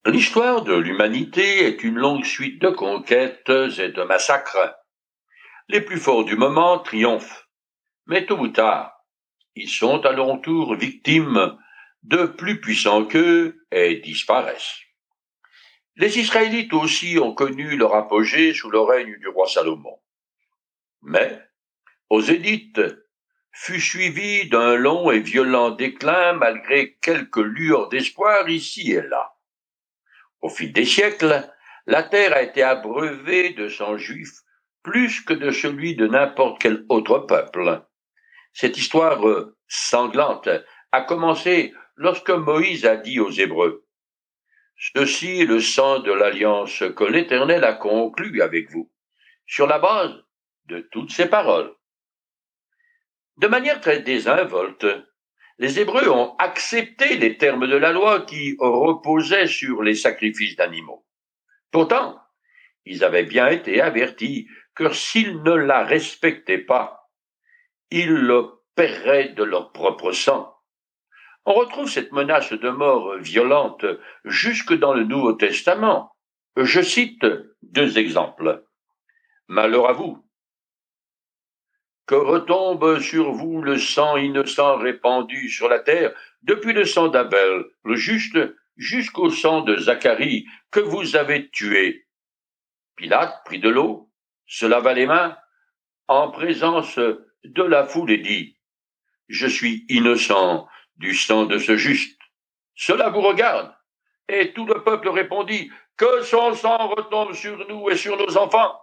L'histoire de l'humanité est une longue suite de conquêtes et de massacres. Les plus forts du moment triomphent, mais tôt ou tard, ils sont à leur tour victimes de plus puissants qu'eux et disparaissent. Les Israélites aussi ont connu leur apogée sous le règne du roi Salomon. Mais Osédite fut suivi d'un long et violent déclin malgré quelques lueurs d'espoir ici et là. Au fil des siècles, la terre a été abreuvée de sang juif plus que de celui de n'importe quel autre peuple. Cette histoire sanglante a commencé lorsque Moïse a dit aux Hébreux, ceci est le sang de l'alliance que l'Éternel a conclue avec vous, sur la base de toutes ces paroles. De manière très désinvolte, les Hébreux ont accepté les termes de la loi qui reposaient sur les sacrifices d'animaux. Pourtant, ils avaient bien été avertis que s'ils ne la respectaient pas, ils le paieraient de leur propre sang. On retrouve cette menace de mort violente jusque dans le Nouveau Testament. Je cite deux exemples. Malheur à vous, que retombe sur vous le sang innocent répandu sur la terre, depuis le sang d'Abel, le juste, jusqu'au sang de Zacharie, que vous avez tué. Pilate prit de l'eau, se lava les mains, en présence de la foule et dit, je suis innocent du sang de ce juste. Cela vous regarde. Et tout le peuple répondit, que son sang retombe sur nous et sur nos enfants.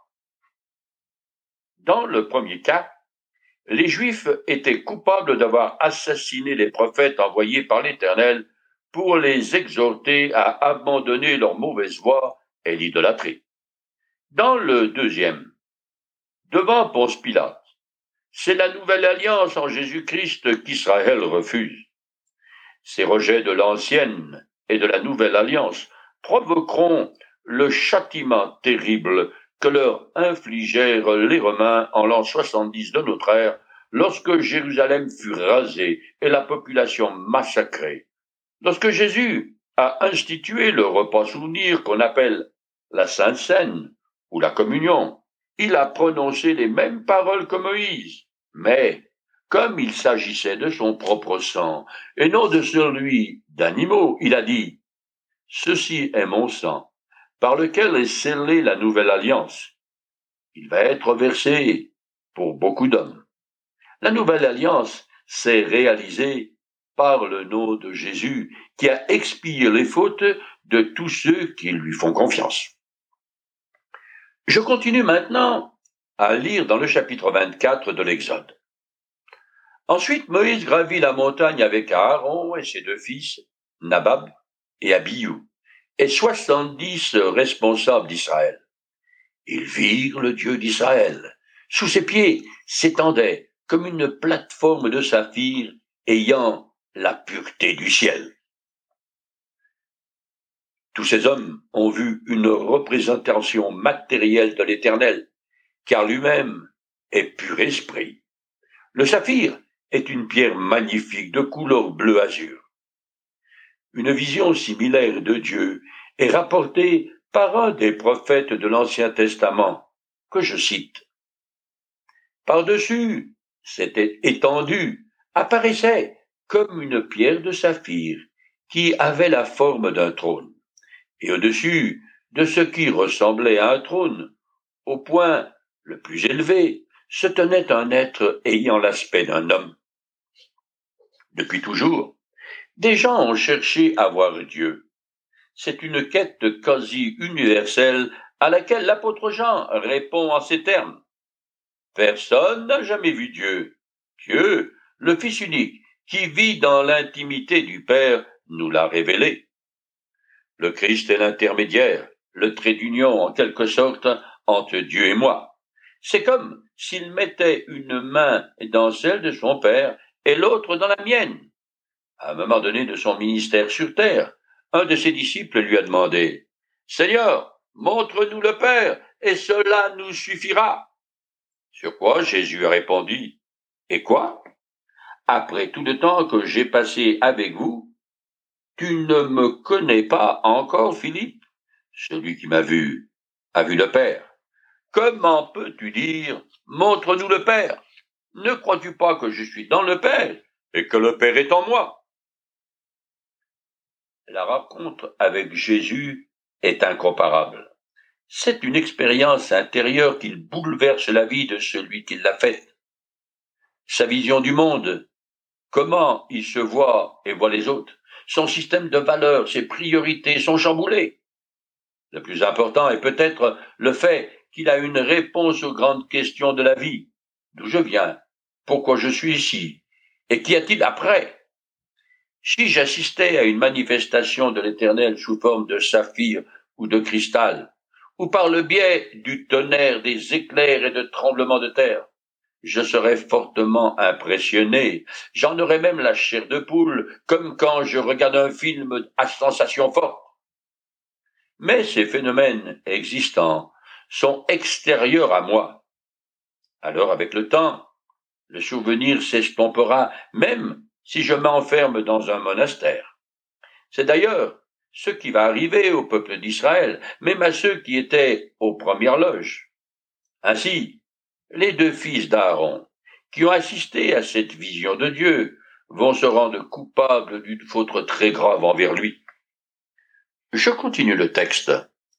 Dans le premier cas, les Juifs étaient coupables d'avoir assassiné les prophètes envoyés par l'Éternel pour les exhorter à abandonner leur mauvaise voie et l'idolâtrie. Dans le deuxième, devant Ponce Pilate, c'est la nouvelle alliance en Jésus-Christ qu'Israël refuse. Ces rejets de l'ancienne et de la nouvelle alliance provoqueront le châtiment terrible que leur infligèrent les Romains en l'an 70 de notre ère, lorsque Jérusalem fut rasée et la population massacrée. Lorsque Jésus a institué le repas souvenir qu'on appelle la Sainte Seine ou la communion, il a prononcé les mêmes paroles que Moïse, mais comme il s'agissait de son propre sang et non de celui d'animaux, il a dit « Ceci est mon sang, par lequel est scellée la nouvelle alliance. Il va être versé pour beaucoup d'hommes. » La nouvelle alliance s'est réalisée par le nom de Jésus, qui a expié les fautes de tous ceux qui lui font confiance. Je continue maintenant à lire dans le chapitre 24 de l'Exode. Ensuite, Moïse gravit la montagne avec Aaron et ses deux fils, Nabab et Abihu, et 70 responsables d'Israël. Ils virent le Dieu d'Israël. Sous ses pieds s'étendait comme une plateforme de saphir ayant la pureté du ciel. Tous ces hommes ont vu une représentation matérielle de l'Éternel, car lui-même est pur esprit. Le saphir est une pierre magnifique de couleur bleu azur. Une vision similaire de Dieu est rapportée par un des prophètes de l'Ancien Testament, que je cite. Par-dessus, c'était étendu, apparaissait comme une pierre de saphir qui avait la forme d'un trône. Et au-dessus de ce qui ressemblait à un trône, au point le plus élevé, se tenait un être ayant l'aspect d'un homme. Depuis toujours, des gens ont cherché à voir Dieu. C'est une quête quasi universelle à laquelle l'apôtre Jean répond en ces termes. Personne n'a jamais vu Dieu. Dieu, le Fils unique, qui vit dans l'intimité du Père, nous l'a révélé. Le Christ est l'intermédiaire, le trait d'union en quelque sorte entre Dieu et moi. C'est comme s'il mettait une main dans celle de son Père et l'autre dans la mienne. À un moment donné de son ministère sur terre, un de ses disciples lui a demandé « Seigneur, montre-nous le Père, et cela nous suffira. » Sur quoi Jésus a répondu « Et quoi? Après tout le temps que j'ai passé avec vous, Tu ne me connais pas encore, Philippe? Celui qui m'a vu a vu le Père. Comment peux-tu dire, montre-nous le Père? Ne crois-tu pas que je suis dans le Père et que le Père est en moi? La rencontre avec Jésus est incomparable. C'est une expérience intérieure qui bouleverse la vie de celui qui l'a faite. Sa vision du monde, comment il se voit et voit les autres, son système de valeurs, ses priorités sont chamboulées. Le plus important est peut-être le fait qu'il a une réponse aux grandes questions de la vie. D'où je viens? Pourquoi je suis ici? Et qu'y a-t-il après? Si j'assistais à une manifestation de l'Éternel sous forme de saphir ou de cristal, ou par le biais du tonnerre, des éclairs et de tremblements de terre, je serais fortement impressionné. J'en aurais même la chair de poule, comme quand je regarde un film à sensation forte. Mais ces phénomènes existants sont extérieurs à moi. Alors, avec le temps, le souvenir s'estompera, même si je m'enferme dans un monastère. C'est d'ailleurs ce qui va arriver au peuple d'Israël, même à ceux qui étaient aux premières loges. Ainsi, les deux fils d'Aaron, qui ont assisté à cette vision de Dieu, vont se rendre coupables d'une faute très grave envers lui. Je continue le texte.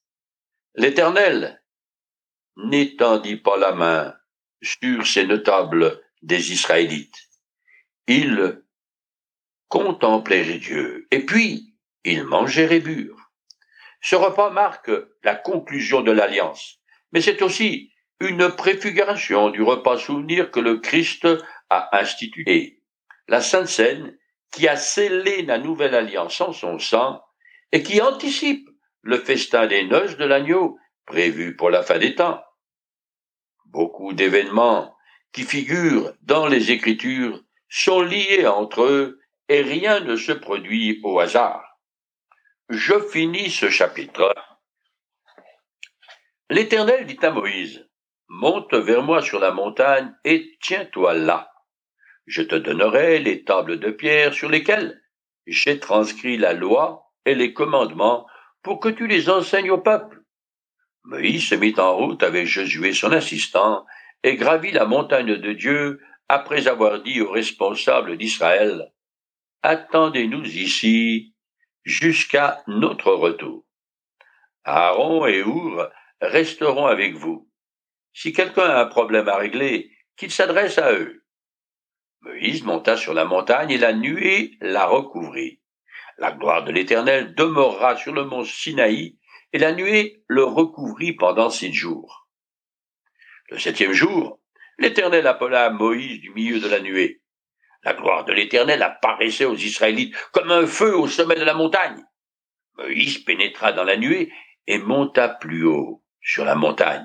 L'Éternel n'étendit pas la main sur ces notables des Israélites. Ils contemplèrent Dieu, et puis ils mangèrent et burent. Ce repas marque la conclusion de l'alliance, mais c'est aussi une préfiguration du repas souvenir que le Christ a institué, la Sainte Seine qui a scellé la nouvelle alliance en son sang et qui anticipe le festin des noces de l'agneau prévu pour la fin des temps. Beaucoup d'événements qui figurent dans les Écritures sont liés entre eux et rien ne se produit au hasard. Je finis ce chapitre. L'Éternel dit à Moïse, monte vers moi sur la montagne et tiens-toi là. Je te donnerai les tables de pierre sur lesquelles j'ai transcrit la loi et les commandements pour que tu les enseignes au peuple. Moïse se mit en route avec Josué son assistant et gravit la montagne de Dieu après avoir dit aux responsables d'Israël, attendez-nous ici jusqu'à notre retour. Aaron et Our resteront avec vous. Si quelqu'un a un problème à régler, qu'il s'adresse à eux. Moïse monta sur la montagne et la nuée la recouvrit. La gloire de l'Éternel demeurera sur le mont Sinaï et la nuée le recouvrit pendant 7 jours. Le 7e jour, l'Éternel appela Moïse du milieu de la nuée. La gloire de l'Éternel apparaissait aux Israélites comme un feu au sommet de la montagne. Moïse pénétra dans la nuée et monta plus haut sur la montagne.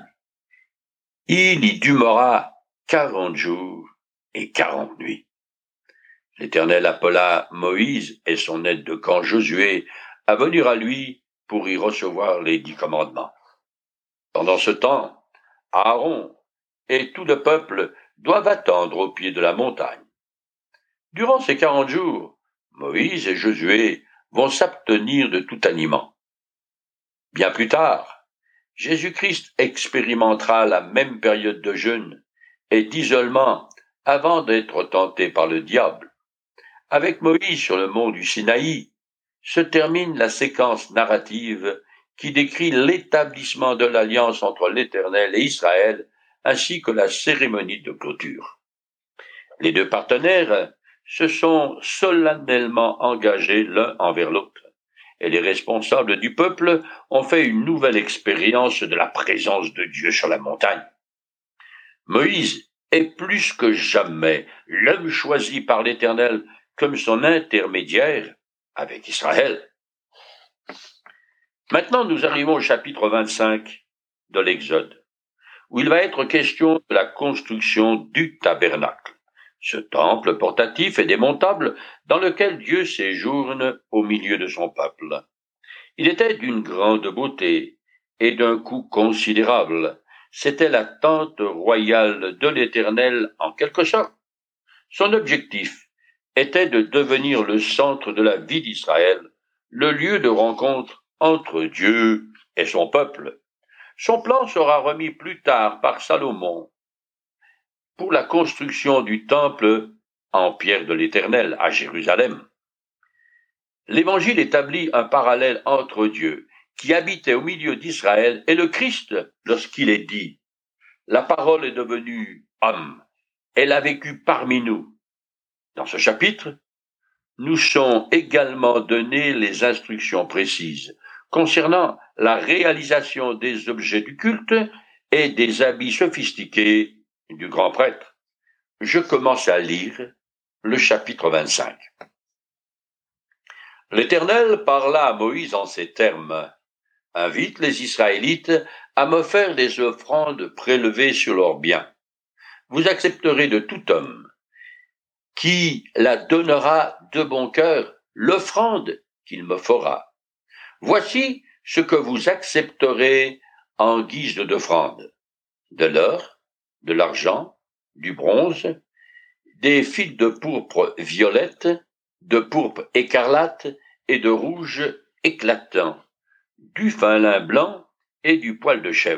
Il y demeura 40 jours et 40 nuits. L'Éternel appela Moïse et son aide de camp Josué à venir à lui pour y recevoir les 10 commandements. Pendant ce temps, Aaron et tout le peuple doivent attendre au pied de la montagne. Durant ces 40 jours, Moïse et Josué vont s'abstenir de tout aliment. Bien plus tard, Jésus-Christ expérimentera la même période de jeûne et d'isolement avant d'être tenté par le diable. Avec Moïse sur le mont du Sinaï, se termine la séquence narrative qui décrit l'établissement de l'alliance entre l'Éternel et Israël, ainsi que la cérémonie de clôture. Les deux partenaires se sont solennellement engagés l'un envers l'autre, et les responsables du peuple ont fait une nouvelle expérience de la présence de Dieu sur la montagne. Moïse est plus que jamais l'homme choisi par l'Éternel comme son intermédiaire avec Israël. Maintenant, nous arrivons au chapitre 25 de l'Exode, où il va être question de la construction du tabernacle, ce temple portatif et démontable dans lequel Dieu séjourne au milieu de son peuple. Il était d'une grande beauté et d'un coût considérable. C'était la tente royale de l'Éternel en quelque sorte. Son objectif était de devenir le centre de la vie d'Israël le lieu de rencontre entre Dieu et son peuple. Son plan sera remis plus tard par Salomon pour la construction du temple en pierre de l'Éternel à Jérusalem. L'Évangile établit un parallèle entre Dieu, qui habitait au milieu d'Israël, et le Christ lorsqu'il est dit « La parole est devenue homme, elle a vécu parmi nous ». Dans ce chapitre, nous sont également données les instructions précises concernant la réalisation des objets du culte et des habits sophistiqués du grand prêtre. Je commence à lire le chapitre 25. L'Éternel parla à Moïse en ces termes. « Invite les Israélites à me faire des offrandes prélevées sur leurs biens. Vous accepterez de tout homme qui la donnera de bon cœur l'offrande qu'il me fera. Voici ce que vous accepterez en guise d'offrande. De l'or, de l'argent, du bronze, des fils de pourpre violette, de pourpre écarlate et de rouge éclatant, du fin lin blanc et du poil de chèvre. »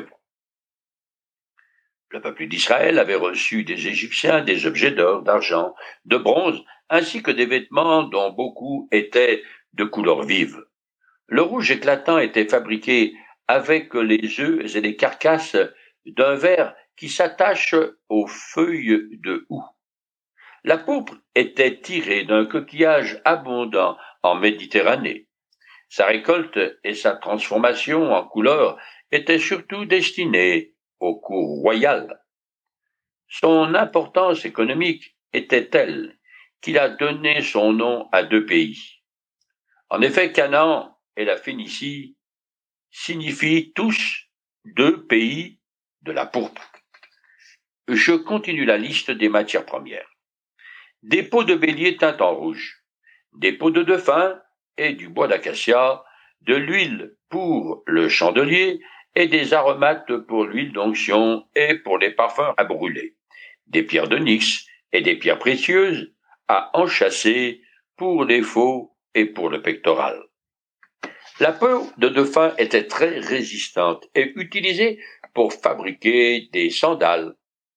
Le peuple d'Israël avait reçu des Égyptiens des objets d'or, d'argent, de bronze, ainsi que des vêtements dont beaucoup étaient de couleur vive. Le rouge éclatant était fabriqué avec les œufs et les carcasses d'un ver qui s'attache aux feuilles de houx. La pourpre était tirée d'un coquillage abondant en Méditerranée. Sa récolte et sa transformation en couleur étaient surtout destinées aux cours royales. Son importance économique était telle qu'il a donné son nom à deux pays. En effet, Canaan et la Phénicie signifient tous deux pays de la pourpre. Je continue la liste des matières premières. Des peaux de bélier teintes en rouge, des peaux de dauphin et du bois d'acacia, de l'huile pour le chandelier et des aromates pour l'huile d'onction et pour les parfums à brûler, des pierres d'onyx et des pierres précieuses à enchâsser pour les faux et pour le pectoral. La peau de dauphin était très résistante et utilisée pour fabriquer des sandales.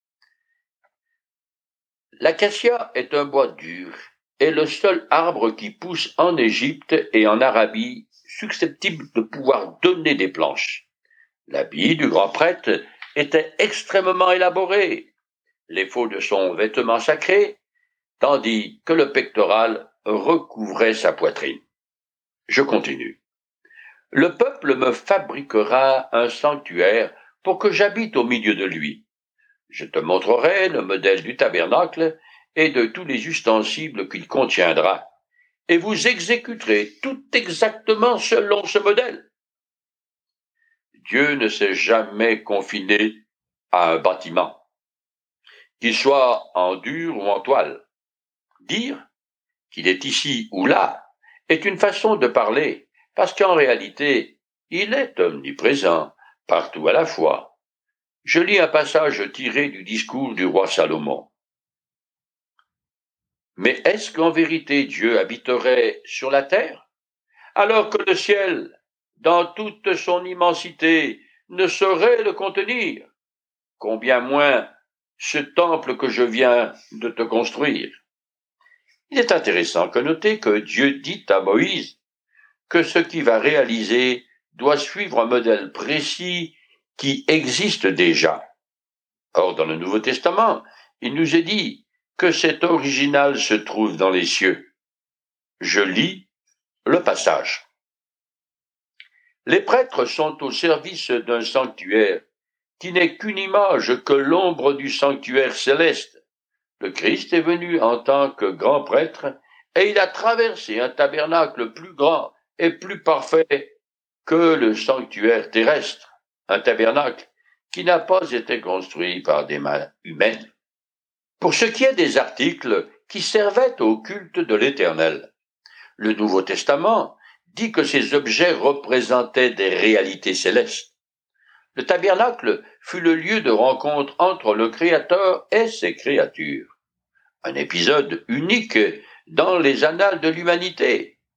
L'acacia est un bois dur et le seul arbre qui pousse en Égypte et en Arabie susceptible de pouvoir donner des planches. L'habit du grand prêtre était extrêmement élaboré, les faux de son vêtement sacré, tandis que le pectoral recouvrait sa poitrine. Je continue. Le peuple me fabriquera un sanctuaire pour que j'habite au milieu de lui. Je te montrerai le modèle du tabernacle et de tous les ustensiles qu'il contiendra, et vous exécuterez tout exactement selon ce modèle. Dieu ne s'est jamais confiné à un bâtiment, qu'il soit en dur ou en toile. Dire qu'il est ici ou là est une façon de parler, parce qu'en réalité, il est omniprésent, partout à la fois. Je lis un passage tiré du discours du roi Salomon. Mais est-ce qu'en vérité Dieu habiterait sur la terre, alors que le ciel, dans toute son immensité, ne saurait le contenir? Combien moins ce temple que je viens de te construire. Il est intéressant de noter que Dieu dit à Moïse que ce qu'il va réaliser doit suivre un modèle précis qui existe déjà. Or, dans le Nouveau Testament, il nous est dit que cet original se trouve dans les cieux. Je lis le passage. Les prêtres sont au service d'un sanctuaire qui n'est qu'une image que l'ombre du sanctuaire céleste. Le Christ est venu en tant que grand prêtre et il a traversé un tabernacle plus grand et plus parfait que le sanctuaire terrestre, un tabernacle qui n'a pas été construit par des mains humaines. Pour ce qui est des articles qui servaient au culte de l'Éternel, le Nouveau Testament dit que ces objets représentaient des réalités célestes. Le tabernacle fut le lieu de rencontre entre le Créateur et ses créatures. Un épisode unique dans les annales de l'humanité.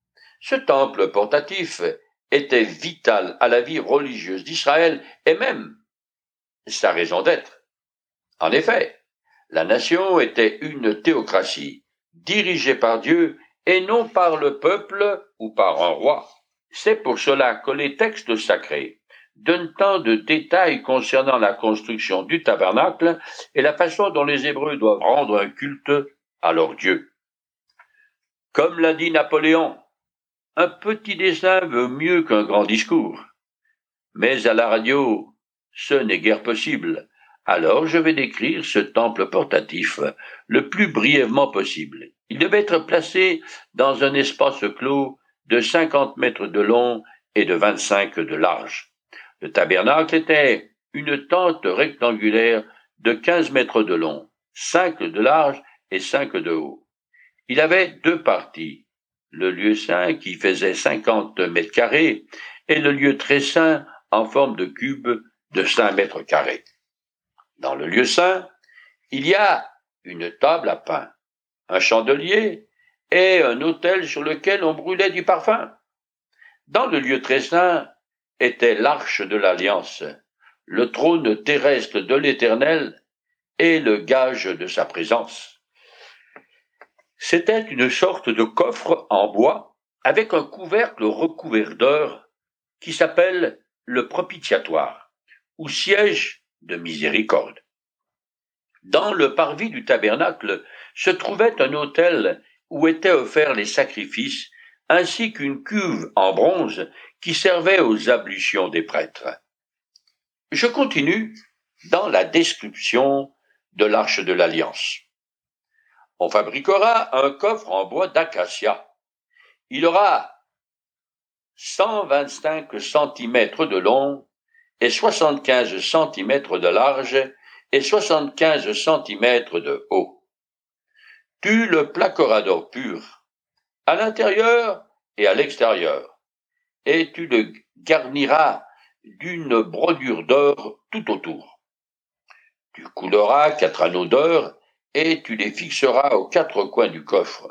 Ce temple portatif était vital à la vie religieuse d'Israël et même sa raison d'être. En effet, la nation était une théocratie, dirigée par Dieu et non par le peuple ou par un roi. C'est pour cela que les textes sacrés donnent tant de détails concernant la construction du tabernacle et la façon dont les Hébreux doivent rendre un culte à leur Dieu. Comme l'a dit Napoléon, un petit dessin vaut mieux qu'un grand discours. Mais à la radio, ce n'est guère possible. Alors je vais décrire ce temple portatif le plus brièvement possible. Il devait être placé dans un espace clos de 50 mètres de long et de 25 de large. Le tabernacle était une tente rectangulaire de 15 mètres de long, 5 de large et 5 de haut. Il avait deux parties, le lieu saint qui faisait 50 mètres carrés et le lieu très saint en forme de cube de 5 mètres carrés. Dans le lieu saint, il y a une table à pain, un chandelier et un autel sur lequel on brûlait du parfum. Dans le lieu très saint était l'arche de l'Alliance, le trône terrestre de l'Éternel et le gage de sa présence. C'était une sorte de coffre en bois avec un couvercle recouvert d'or qui s'appelle le propitiatoire, ou siège de miséricorde. Dans le parvis du tabernacle se trouvait un autel où étaient offerts les sacrifices, ainsi qu'une cuve en bronze qui servait aux ablutions des prêtres. Je continue dans la description de l'arche de l'Alliance. On fabriquera un coffre en bois d'acacia. Il aura 125 cm de long et 75 cm de large et 75 cm de haut. Tu le plaqueras d'or pur, à l'intérieur et à l'extérieur, et tu le garniras d'une brodure d'or tout autour. Tu couleras 4 anneaux d'or et tu les fixeras aux 4 coins du coffre,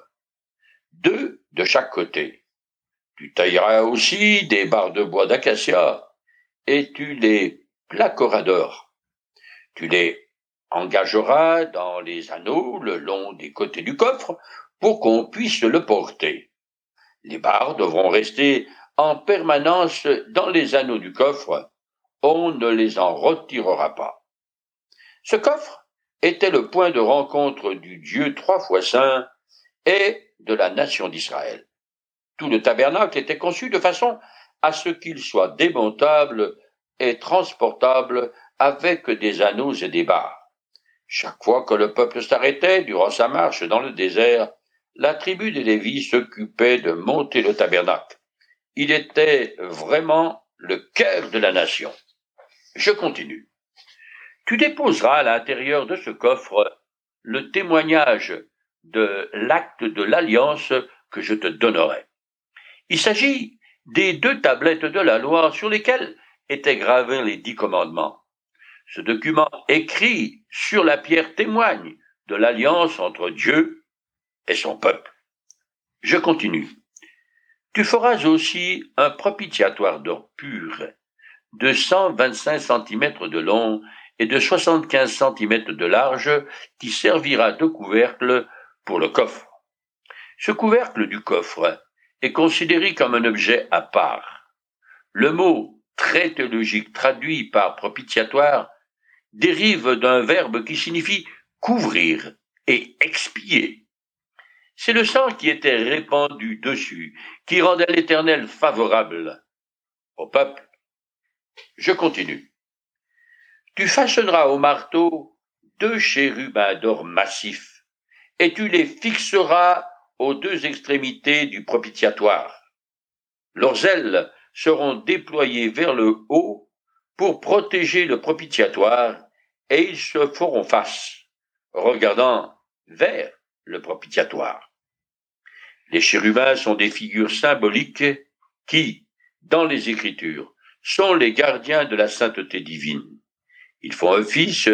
2 de chaque côté. Tu tailleras aussi des barres de bois d'acacia et tu les plaqueras d'or. Tu les engageras dans les anneaux le long des côtés du coffre pour qu'on puisse le porter. Les barres devront rester en permanence dans les anneaux du coffre. On ne les en retirera pas. Ce coffre était le point de rencontre du Dieu 3 fois saint et de la nation d'Israël. Tout le tabernacle était conçu de façon à ce qu'il soit démontable et transportable avec des anneaux et des barres. Chaque fois que le peuple s'arrêtait durant sa marche dans le désert, la tribu des Lévis s'occupait de monter le tabernacle. Il était vraiment le cœur de la nation. Je continue. Tu déposeras à l'intérieur de ce coffre le témoignage de l'acte de l'alliance que je te donnerai. Il s'agit des 2 tablettes de la loi sur lesquelles étaient gravés les 10 commandements. Ce document écrit sur la pierre témoigne de l'alliance entre Dieu et son peuple. Je continue. Tu feras aussi un propitiatoire d'or pur de 125 cm de long et de 75 cm de large qui servira de couvercle pour le coffre. Ce couvercle du coffre est considéré comme un objet à part. Le mot très théologique traduit par propitiatoire dérive d'un verbe qui signifie couvrir et expier. C'est le sang qui était répandu dessus, qui rendait l'Éternel favorable au peuple. Je continue. Tu façonneras au marteau 2 chérubins d'or massif, et tu les fixeras aux 2 extrémités du propitiatoire. Leurs ailes seront déployées vers le haut pour protéger le propitiatoire, et ils se feront face, regardant vers le propitiatoire. Les chérubins sont des figures symboliques qui, dans les Écritures, sont les gardiens de la sainteté divine. Ils font office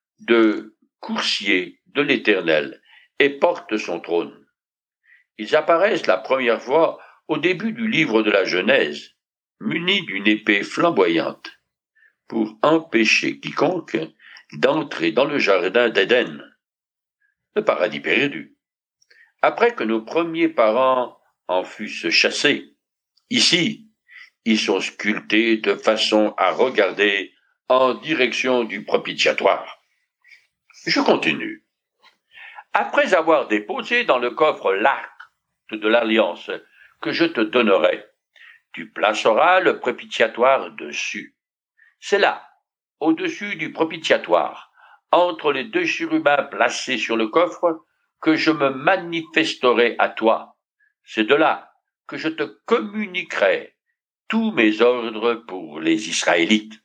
de coursiers de l'Éternel et portent son trône. Ils apparaissent la première fois au début du livre de la Genèse, muni d'une épée flamboyante, pour empêcher quiconque d'entrer dans le jardin d'Éden, le paradis perdu, après que nos premiers parents en fussent chassés. Ici, ils sont sculptés de façon à regarder en direction du propitiatoire. Je continue. Après avoir déposé dans le coffre l'arc de l'alliance que je te donnerai, tu placeras le propitiatoire dessus. C'est là, au-dessus du propitiatoire, entre les deux chérubins placés sur le coffre, que je me manifesterai à toi. C'est de là que je te communiquerai tous mes ordres pour les Israélites.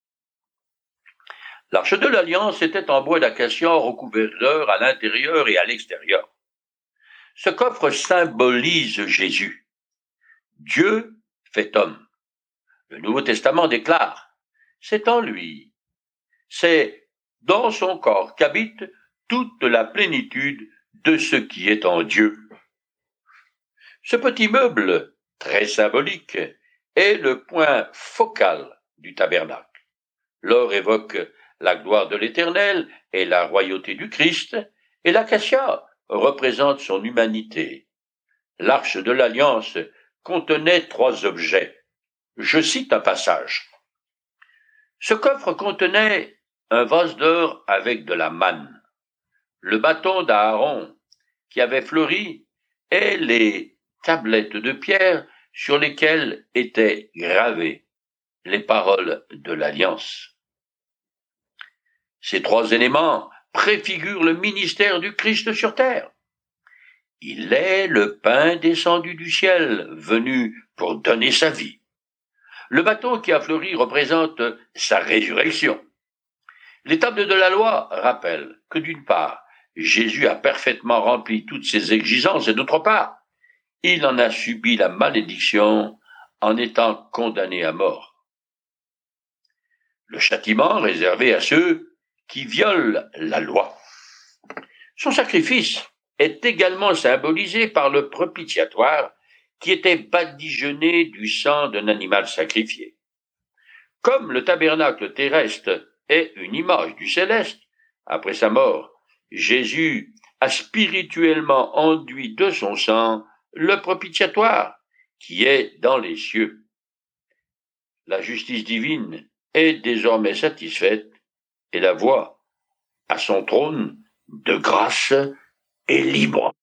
L'arche de l'Alliance était en bois d'acacia recouvert d'or à l'intérieur et à l'extérieur. Ce coffre symbolise Jésus. Dieu fait homme. Le Nouveau Testament déclare, c'est en lui, c'est dans son corps qu'habite toute la plénitude de ce qui est en Dieu. Ce petit meuble, très symbolique, est le point focal du tabernacle. L'or évoque la gloire de l'Éternel et la royauté du Christ, et l'acacia représente son humanité. L'arche de l'Alliance contenait 3 objets. Je cite un passage. Ce coffre contenait un vase d'or avec de la manne, le bâton d'Aaron qui avait fleuri et les tablettes de pierre sur lesquelles étaient gravées les paroles de l'Alliance. Ces 3 éléments préfigurent le ministère du Christ sur terre. Il est le pain descendu du ciel, venu pour donner sa vie. Le bâton qui a fleuri représente sa résurrection. Les tables de la loi rappellent que d'une part, Jésus a parfaitement rempli toutes ses exigences et d'autre part, il en a subi la malédiction en étant condamné à mort. Le châtiment réservé à ceux qui violent la loi. Son sacrifice est également symbolisé par le propitiatoire qui était badigeonné du sang d'un animal sacrifié. Comme le tabernacle terrestre est une image du céleste, après sa mort, Jésus a spirituellement enduit de son sang le propitiatoire qui est dans les cieux. La justice divine est désormais satisfaite et la voie à son trône de grâce est libre.